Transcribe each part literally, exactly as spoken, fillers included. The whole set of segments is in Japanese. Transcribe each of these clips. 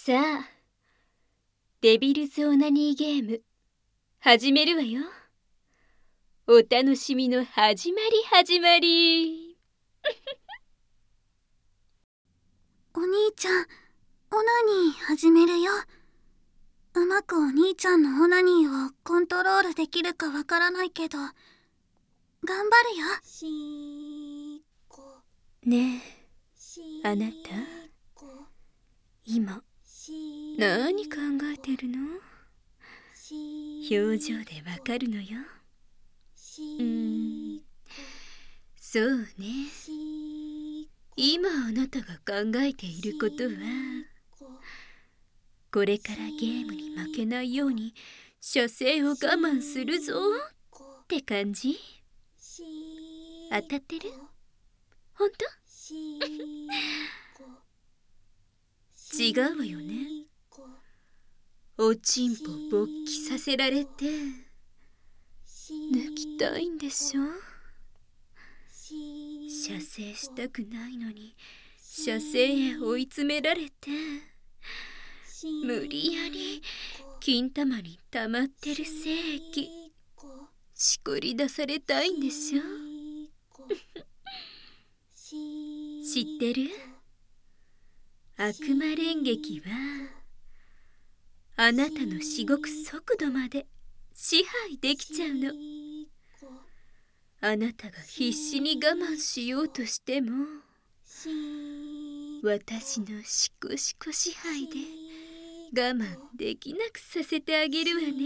さあ、デビルズオナニーゲーム始めるわよ。お楽しみの始まり始まり。 お兄ちゃん、オナニー始めるよ。うまくお兄ちゃんのオナニーをコントロールできるかわからないけど、頑張るよ。しーこねえ、あなた今何考えてるの？表情でわかるのよ。うーん、そうね。今あなたが考えていることは、これからゲームに負けないように射精を我慢するぞって感じ？当たってる？ほんと？違うわよね。おちんぽ勃起させられて抜きたいんでしょ？射精したくないのに射精へ追い詰められて、無理やり金玉に溜まってる精液しこり出されたいんでしょ？知ってる？悪魔連撃はあなたのしごく速度まで支配できちゃうの。あなたが必死に我慢しようとしても、私のシコシコ支配で我慢できなくさせてあげるわね。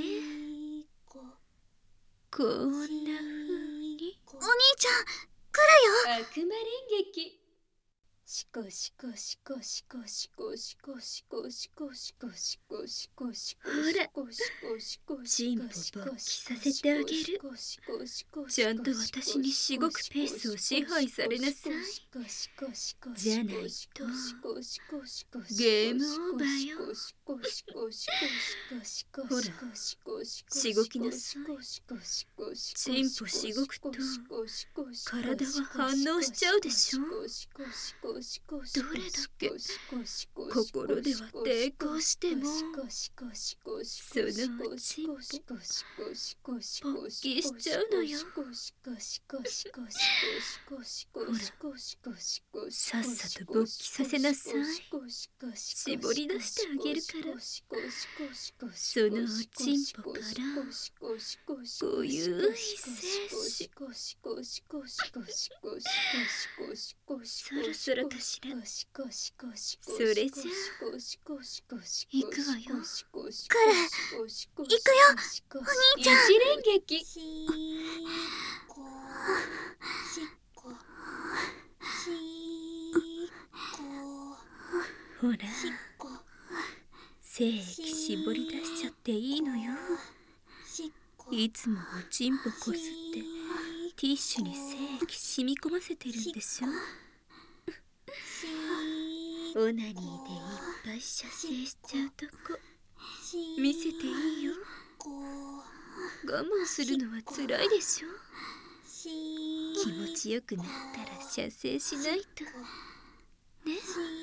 こんな風に。 お兄ちゃん、来るよ。 悪魔連撃。シコシコシコシコシコシコシコシコシコシコシコシコ。ほら、チンポ勃起させてあげる。ちゃんと私にしごくペースを支配されなさい。じゃないとゲームオーバーよ。ほら、しごきなさい。チンポしごくと体は反応しちゃうでしょ。どれだけ心では抵抗しても、そのうち勃起しちゃうのよ。ほら、さっさと勃起させなさい。絞り出してあげるから。そのおちんぽからごゆうい精子、そろそろかしら。それじゃあ行くわよ。 来る。行くよ、お兄ちゃん。 一連撃。ほら、精液絞り出しちゃっていいのよ。いつもおちんぽこすってティッシュに精液染み込ませてるんでしょ。オナニーでいっぱい射精しちゃうとこ見せていいよ。我慢するのはつらいでしょ。気持ちよくなったら射精しないとね。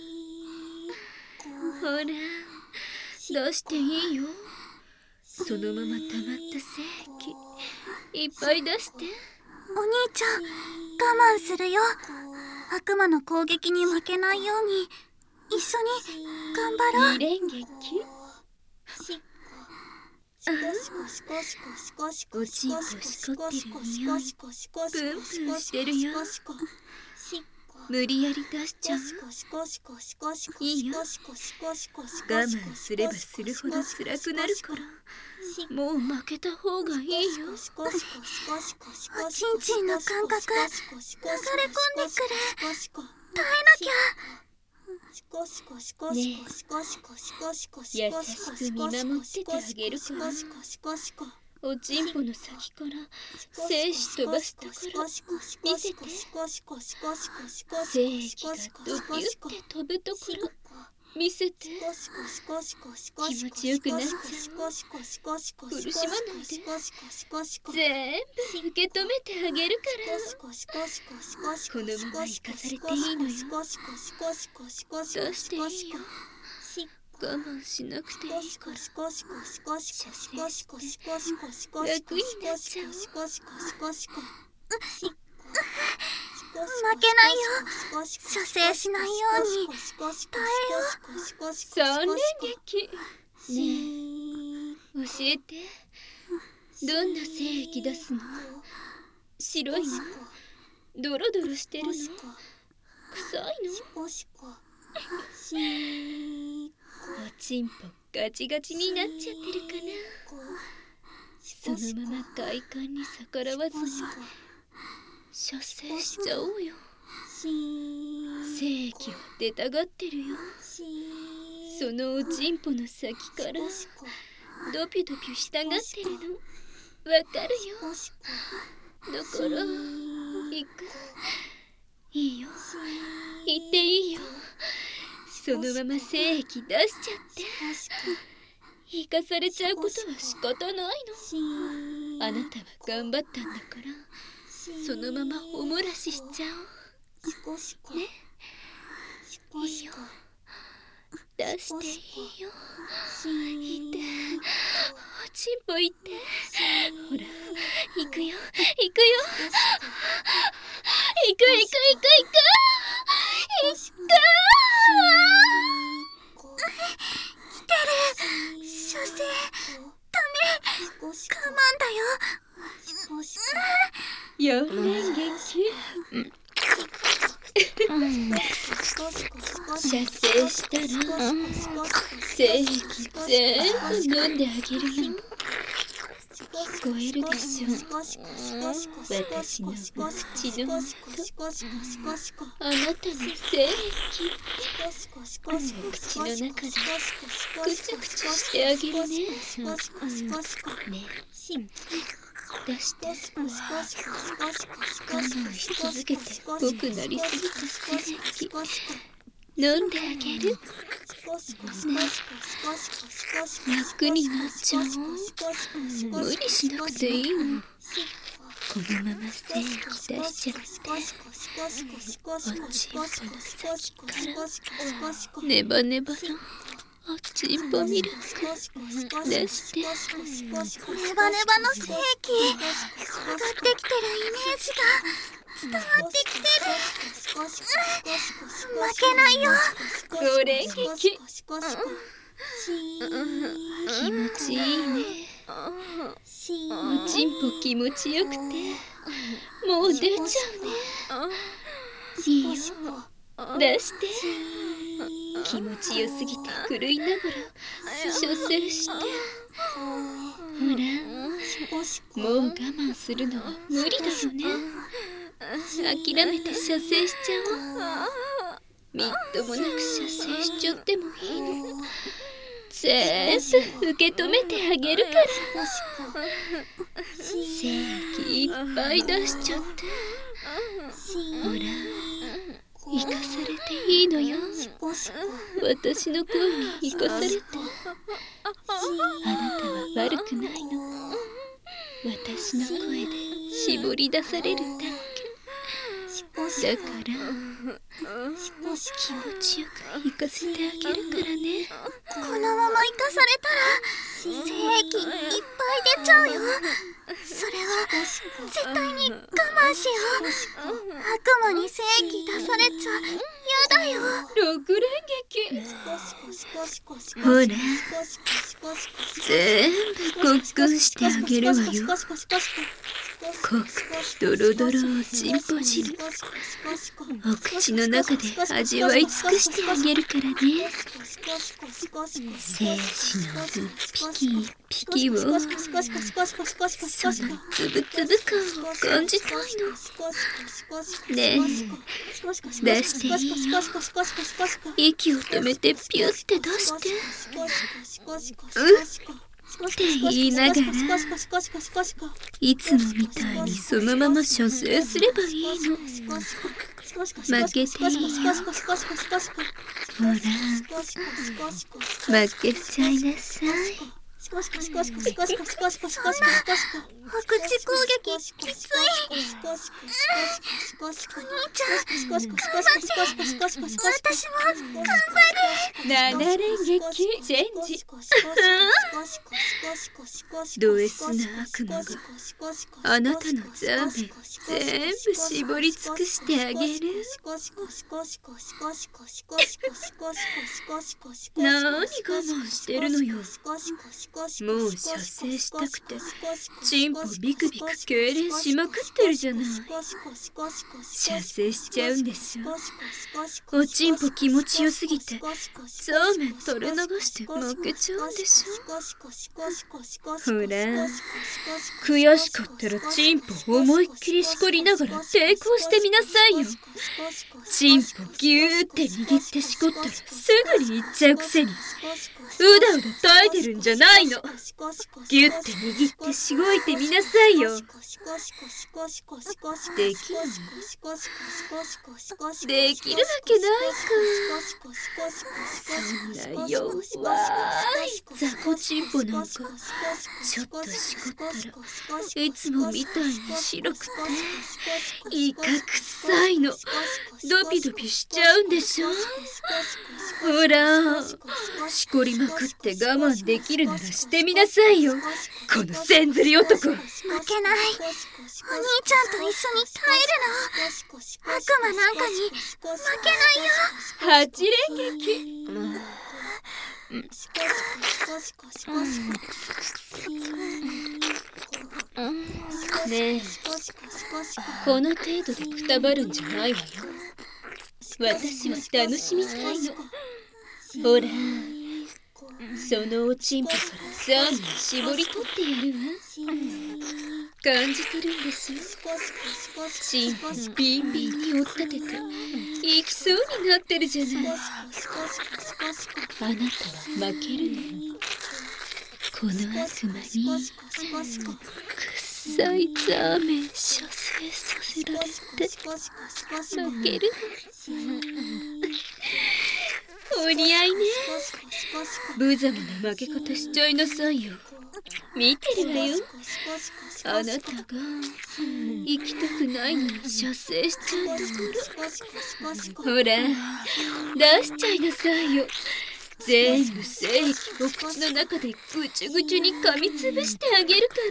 ほら、出していいよ。そのまま溜まった精液いっぱい出して。 お兄ちゃん、我慢するよ。悪魔の攻撃に負けないように一緒に頑張ろう。 二連撃。おちんぽしこってる匂いプンプンしてるよ。無理やり出しちゃう。いいよ。我慢すればするほど辛くなるから、もう負けた方がいいよ。 おちんちんの感覚流れ込んでくる。耐えなきゃ。 ねえ、優しく見守っててあげるから。おちんぽの先から精子飛ばしたから見せて。精液がドキュって飛ぶところ見せて。気持ちよくなっちゃう。苦しまないで。全部受け止めてあげるから。このまま生かされていいのよ。出していいよ。 我慢しなくていいから射精して楽になっちゃおう。 負けないよ。射精しないように耐えよう。 三連撃ねえ、教えて。どんな精液出すの？白いの？ドロドロしてるの？臭いの？おちんぽガチガチになっちゃってるかな。そのまま快感に逆らわずに射精しちゃおうよ。精液は出たがってるよ。そのおちんぽの先からドピュドピュしたがってるのわかるよ。だから行く。いいよ、行っていいよ。そのまま精液出しちゃって生かされちゃうことは仕方ないの。あなたは頑張ったんだからそのままおもらししちゃおうね。いいよ、出していいよ。いって、おちんぽいって。ほら、行くよ、行くよ。行く行く行く行く行く。 来てる。射精ダメ。我慢だよ。 四連撃。射精したら精液全部飲んであげるよ。聞こえるでしょ、私の口の音。あなたの精液口の中でくちゃくちゃしてあげるね。ね、出して。我慢し続けて僕なりすぎた精液飲んであげるね。楽になっちゃおう。無理しなくていいの。このまま精液出しちゃっておちんぽの先からネバネバのおちんぽミルク出して。 ネバネバの精液上がってきてるイメージが伝わってきてる。負けないよ。 ご連撃。気持ちいいね。おちんぽ気持ちよくてもう出ちゃうね。いいよ、出して。気持ちよすぎて狂いながら射精して。ほら、もう我慢するのは無理だよね。諦めて射精しちゃおう。みっともなく射精しちゃってもいいの。全部受け止めてあげるから。精液いっぱい出しちゃって。ほら、生かされていいのよ。私の声に生かされて。あなたは悪くないの。私の声で絞り出されるだけだから気持ちよく生かせてあげるからね。 このまま生かされたら精液いっぱい出ちゃうよ。それは絶対に我慢しよう。悪魔に精液出されちゃ嫌だよ。 六連撃。ほら、全部ごっくんしてあげるわよ。濃くドロドロおちんぽ汁お口の中で味わい尽くしてあげるからね。精子の一匹一匹をそのつぶつぶ感を感じたいの。ねえ、出していいよ。息を止めてピュッて出してうんって言いながらいつもみたいにそのまま射精すればいいの。負けていいよ。ほら、負けちゃいなさい。 そんなお口攻撃きつい。お兄ちゃん頑張って。私も頑張る。 なな連撃チェンジ。ド S な悪魔があなたのザーメン全部絞り尽くしてあげる。何我慢してるのよ。もう射精したくてチンポビクビク痙攣しまくってるじゃない。射精しちゃうんでしょ。おちんぽ気持ちよすぎてザーメン垂れ流して負けちゃうんでしょ。ほら、悔しかったらチンポ思いっきりしこりながら抵抗してみなさいよ。チンポギューって握ってしこったらすぐに行っちゃうくせにうだうだ耐えてるんじゃないの。ギュッて握ってしごいてみなさいよ。できるの？できるわけないか。そんな弱い雑魚チンポなんかちょっとしこったらいつもみたいに白くてイカ臭いの。ドピドピしちゃうんでしょ。ほら、しこりまくって我慢できるならしてみなさいよ、このせんずり男。 負けない。お兄ちゃんと一緒に耐えるの。悪魔なんかに負けないよ。 はち連撃。ねえ、この程度でくたばるんじゃないわよ。私は楽しみたいの。ほら、そのおちんぽからザーメン絞り取ってやるわ。感じてるんですよ。チンポビンビンに追っ立てて行きそうになってるじゃない。あなたは負けるのよ。この悪魔に臭いザーメン射精させられて負ける。お似合いね。無様な負け方しちゃいなさいよ。見てるわよ。あなたが行きたくないのに射精しちゃうところ。ほら、出しちゃいなさいよ。全部精液を口の中でぐちゅぐちゅに噛みつぶしてあげるから。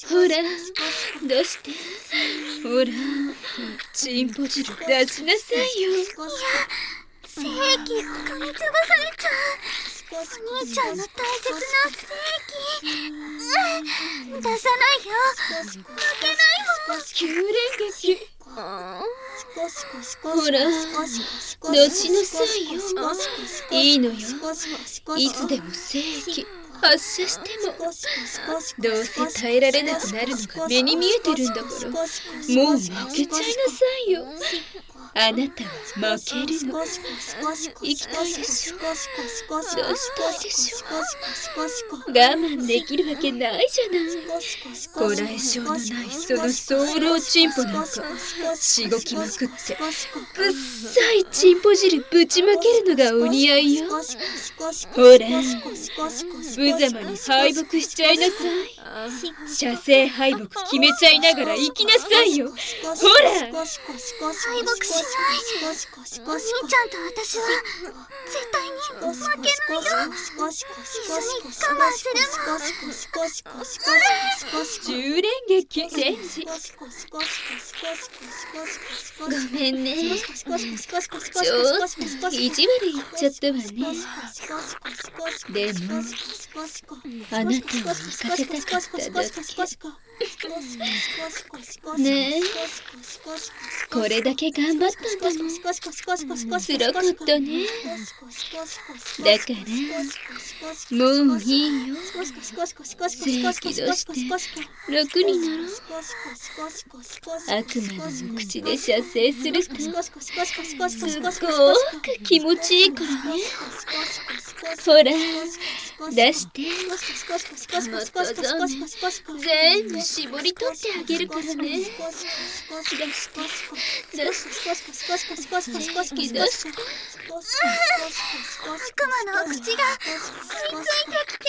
ほら、出して。ほら、チンポ汁出しなさいよ。 精液噛みつぶされちゃう。お兄ちゃんの大切な精液、うん、出さないよ。負けないもん。 きゅう連撃。ほら、出しなさいよ。いいのよ。いつでも精液発射しても。どうせ耐えられなくなるのが目に見えてるんだから、もう負けちゃいなさいよ。あなたは負けるの。行きたいでしょ。出したいでしょ。我慢できるわけないじゃない。こらえ性のないその早漏チンポなんかしごきまくってぶっさいチンポ汁ぶちまけるのがお似合いよ。ほら、無様に敗北しちゃいなさい。射精敗北決めちゃいながら行きなさいよ。ほら、 敗北しない。お兄ちゃんと私は絶対に負けないよ。一緒に我慢するもん。 じゅう連撃チェンジ。ごめんね、ちょっと意地悪言っちゃったわね。でもあなたを行かせたかっただけ。ねえ、これだけ頑張ったんだもん。辛かったね。だからもういいよ。精液出して楽になろう。悪魔の口で射精するとすごく気持ちいいからね。ほら、出して。またザーメン全部絞り取ってあげるからね。出して出して精液出して。 悪魔の口が吸い付いてきて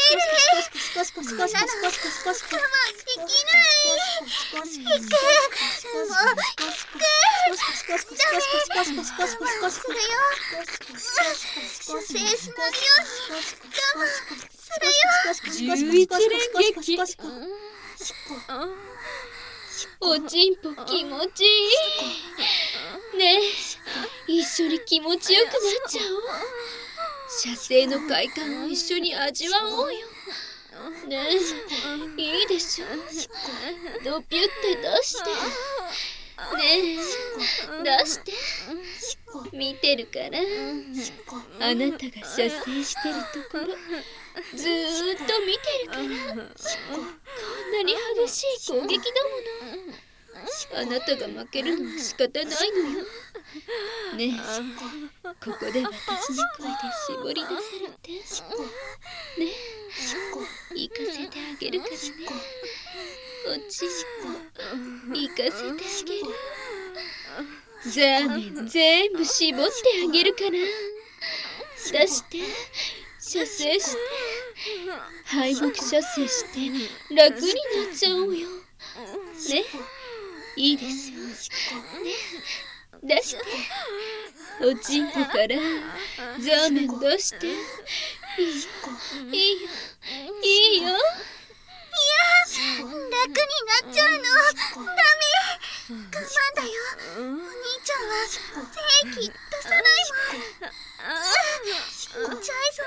おちんぽ気持ちいいね。え、一緒に気持ちよくなっちゃおう。射精の快感を一緒に味わおうよ。ねえ、いいでしょ。ドピュって出して。ねえ、出して。見てるから。あなたが射精してるところずーっと見てるから。こんなに激しい攻撃だもの。あなたが負けるのは仕方ないのよ。ねえ、ここで私の声で絞り出されて。ねえ、行かせてあげるからね。おちんぽ行かせてあげる。ザーメン全部絞ってあげるから。出して射精して敗北射精して楽になっちゃおうよ。ね、いいですよ。ね、出しておちんぽからザーメン出して。いいよいいよいいよ。 楽になっちゃうの。ダメ、我慢だよ。お兄ちゃんは精液出さないもん。死んじゃいそう。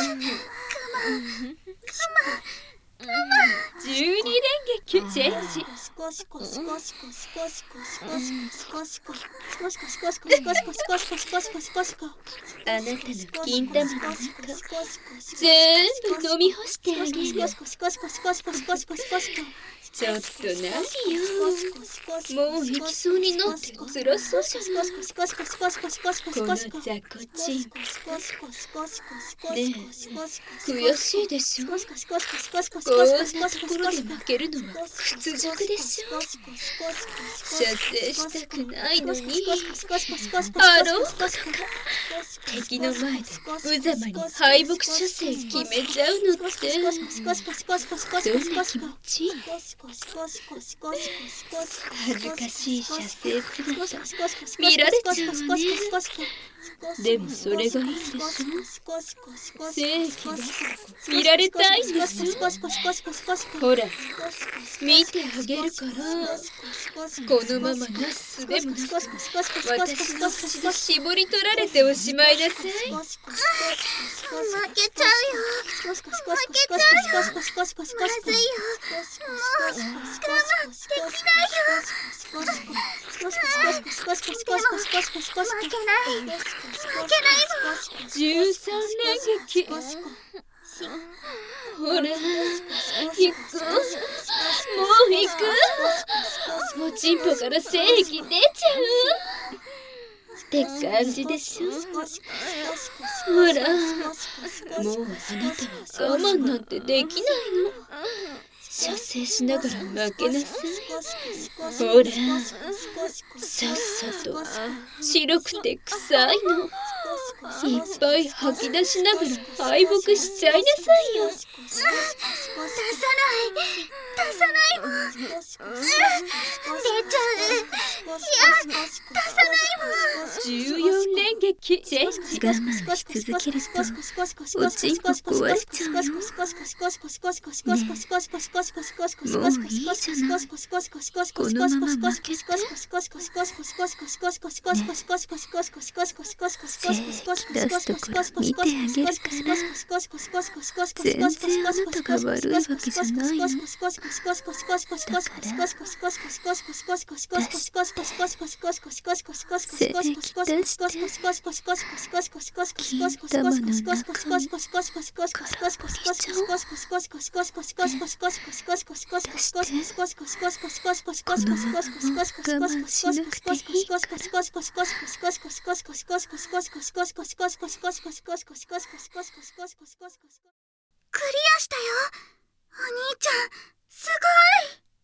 我慢我慢じゅうに連撃チェンジ。あなたの金玉の中全部飲み干してあげる。ちょっと何よ、もう行きそうになって辛そうじゃない。この雑魚チン。ねえ、悔しいでしょ。こんなところで負けるのは屈辱でしょ。射精したくないのにあろうことか敵の前で無様に敗北射精決めちゃうのってどんな気持ちいい。恥ずかしい射精姿見られちゃうわね。でもそれがいいでしょ。正義は見られたいんでしょ。ほら見てあげるから。このままなすすべもなく私の口で絞り取られておしまいなさい。 負けちゃうよ。負けちゃうよ。まずいよ。もう我慢できないよ。でも負けない負けないもん。 じゅうさん連撃。ほら行く、もう行く。おちんぽから精液出ちゃうって感じでしょ。ほらもうあなたは我慢なんてできないの。射精しながら負けなさい。ほらさっさと白くて臭いのいっぱい吐き出しながら敗北しちゃいなさいよ。 出さない出さないもん。出ちゃう。いや出さないもん。 じゅうよん連撃チェンジ。 我慢し続けるとおちんぽ壊れちゃうよ。ねえ、もういいじゃない。このまま負けて。ねえ、精液出すところ見てあげるから。全然あなたが悪いわけじゃないの。だから出して精液出して金玉の中に空っぽにしちゃおう。出してこのまま我慢しなくていいから。 クリアしたよ。お兄ちゃんすごい。